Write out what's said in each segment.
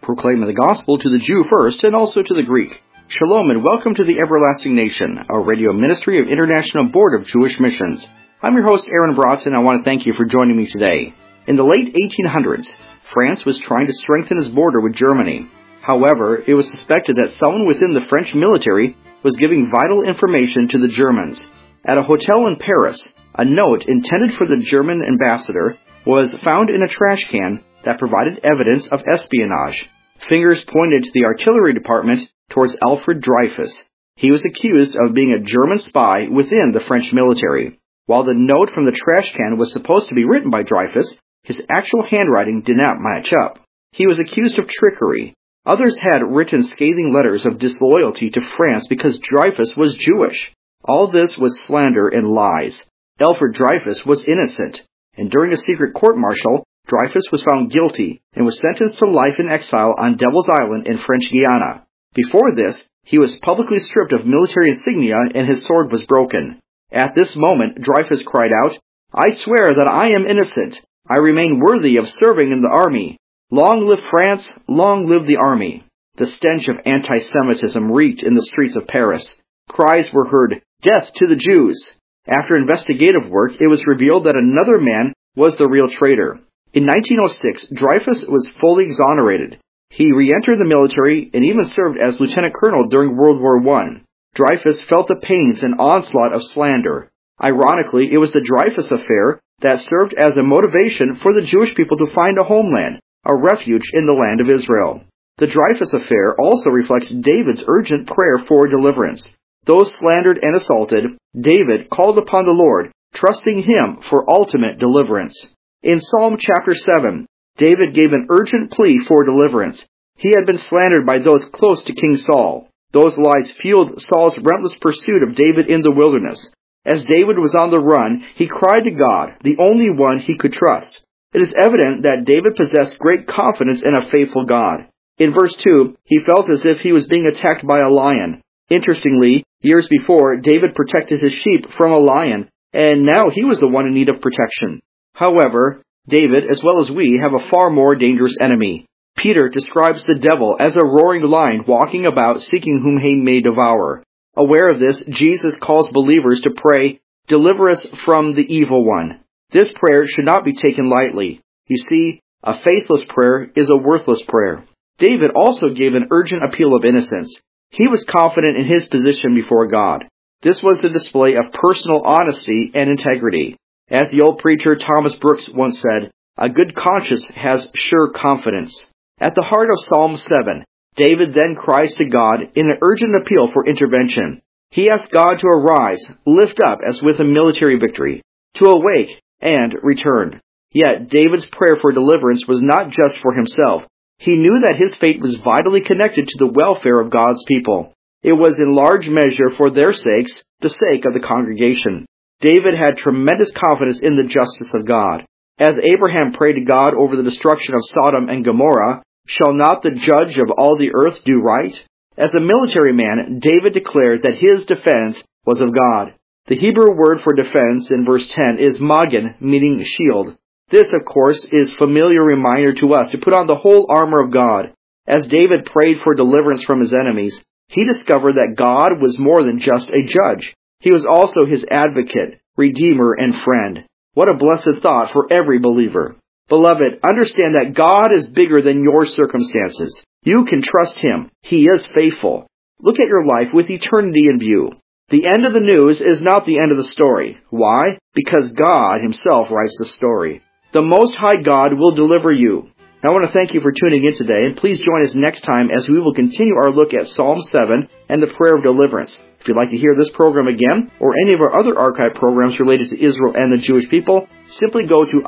proclaiming the gospel to the Jew first and also to the Greek. Shalom and welcome to the Everlasting Nation, a radio ministry of International Board of Jewish Missions. I'm your host, Aaron Bratz, and I want to thank you for joining me today. In the late 1800s, France was trying to strengthen its border with Germany. However, it was suspected that someone within the French military was giving vital information to the Germans. At a hotel in Paris, a note intended for the German ambassador was found in a trash can that provided evidence of espionage. Fingers pointed to the artillery department towards Alfred Dreyfus. He was accused of being a German spy within the French military. While the note from the trash can was supposed to be written by Dreyfus, his actual handwriting did not match up. He was accused of trickery. Others had written scathing letters of disloyalty to France because Dreyfus was Jewish. All this was slander and lies. Alfred Dreyfus was innocent, and during a secret court-martial, Dreyfus was found guilty and was sentenced to life in exile on Devil's Island in French Guiana. Before this, he was publicly stripped of military insignia and his sword was broken. At this moment, Dreyfus cried out, "I swear that I am innocent. I remain worthy of serving in the army. Long live France, long live the army." The stench of anti-Semitism reeked in the streets of Paris. Cries were heard, "Death to the Jews!" After investigative work, it was revealed that another man was the real traitor. In 1906, Dreyfus was fully exonerated. He re-entered the military and even served as lieutenant colonel during World War I. Dreyfus felt the pains and onslaught of slander. Ironically, it was the Dreyfus affair that served as a motivation for the Jewish people to find a homeland, a refuge in the land of Israel. The Dreyfus affair also reflects David's urgent prayer for deliverance. Though slandered and assaulted, David called upon the Lord, trusting Him for ultimate deliverance. In Psalm chapter 7, David gave an urgent plea for deliverance. He had been slandered by those close to King Saul. Those lies fueled Saul's relentless pursuit of David in the wilderness. As David was on the run, he cried to God, the only one he could trust. It is evident that David possessed great confidence in a faithful God. In verse 2, he felt as if he was being attacked by a lion. Interestingly, years before, David protected his sheep from a lion, and now he was the one in need of protection. However, David, as well as we, have a far more dangerous enemy. Peter describes the devil as a roaring lion walking about seeking whom he may devour. Aware of this, Jesus calls believers to pray, "Deliver us from the evil one." This prayer should not be taken lightly. You see, a faithless prayer is a worthless prayer. David also gave an urgent appeal of innocence. He was confident in his position before God. This was the display of personal honesty and integrity. As the old preacher Thomas Brooks once said, "A good conscience has sure confidence." At the heart of Psalm 7, David then cries to God in an urgent appeal for intervention. He asks God to arise, lift up as with a military victory, to awake and return. Yet David's prayer for deliverance was not just for himself. He knew that his fate was vitally connected to the welfare of God's people. It was in large measure for their sakes, the sake of the congregation. David had tremendous confidence in the justice of God. As Abraham prayed to God over the destruction of Sodom and Gomorrah, "Shall not the judge of all the earth do right?" As a military man, David declared that his defense was of God. The Hebrew word for defense in verse 10 is magen, meaning shield. This, of course, is a familiar reminder to us to put on the whole armor of God. As David prayed for deliverance from his enemies, he discovered that God was more than just a judge. He was also his advocate, redeemer, and friend. What a blessed thought for every believer. Beloved, understand that God is bigger than your circumstances. You can trust Him. He is faithful. Look at your life with eternity in view. The end of the news is not the end of the story. Why? Because God Himself writes the story. The Most High God will deliver you. I want to thank you for tuning in today, and please join us next time as we will continue our look at Psalm 7 and the prayer of deliverance. If you'd like to hear this program again, or any of our other archive programs related to Israel and the Jewish people, simply go to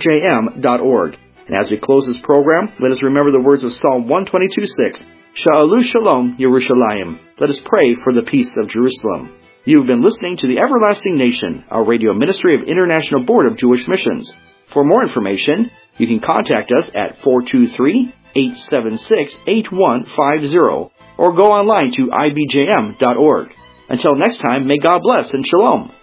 ibjm.org. And as we close this program, let us remember the words of Psalm 122:6, Sha'alu Shalom Yerushalayim. Let us pray for the peace of Jerusalem. You've been listening to the Everlasting Nation, our radio ministry of International Board of Jewish Missions. For more information, you can contact us at 423-876-8150 or go online to ibjm.org. Until next time, may God bless and shalom.